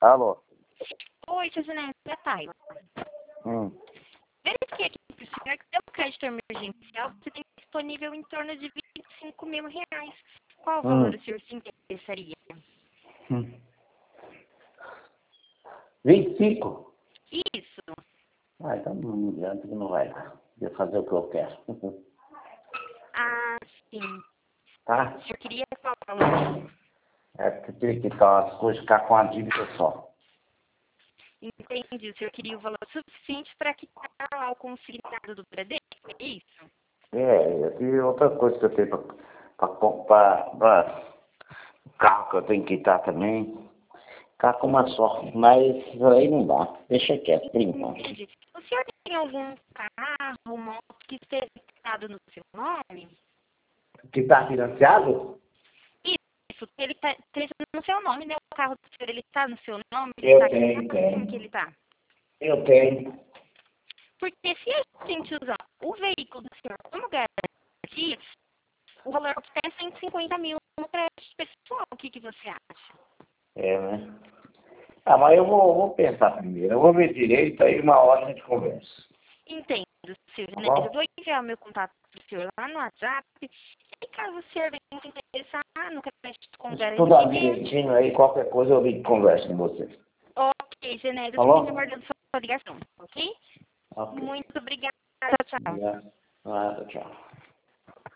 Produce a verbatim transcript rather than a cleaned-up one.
Alô? Oi, seu Genésio, é a Taila. Hum. Verifiquei aqui para o senhor que deu crédito emergencial, você tem disponível em torno de vinte e cinco mil reais. Qual o valor Hum. o senhor se interessaria? Hum. vinte e cinco? Isso. Ah, então não adianta que não vai dar. Vou fazer o que eu quero. Ah, sim. Tá? O senhor queria qual valor? É porque tem que estar as coisas ficar com a dívida só. Entendi. O senhor queria o valor suficiente para quitar lá o consignado do Bradesco, é isso? É, e outra coisa que eu tenho para comprar, pra, o carro que eu tenho que quitar também, tá com uma só, mas isso aí não dá, deixa quieto, por enquanto. Entendi. O senhor tem algum carro, moto que esteja quitado no seu nome? Que tá financiado? Isso, que ele tá esteja no seu nome, né? O carro do senhor, ele está no seu nome, ele Eu está tenho, quitado, como que tenho, ele está? eu tenho. Porque se a gente usar o veículo do senhor como garantia, o valor é cento e cinquenta mil no crédito pessoal. O que, que você acha? É, né? Ah, mas eu vou, vou pensar primeiro, eu vou ver direito, aí uma hora a gente conversa. Entendo, senhor Tá Genésio. Eu bom? vou enviar o meu contato para o senhor lá no WhatsApp. E caso o senhor venha se interessar no crédito com Estudar garantia, direitinho aí, qualquer coisa eu ligo e converso com você. ok, Genésio, eu fico Falou? aguardando sua ligação, ok? Ok. Muito obrigada, tchau. Obrigado. Nada, tchau.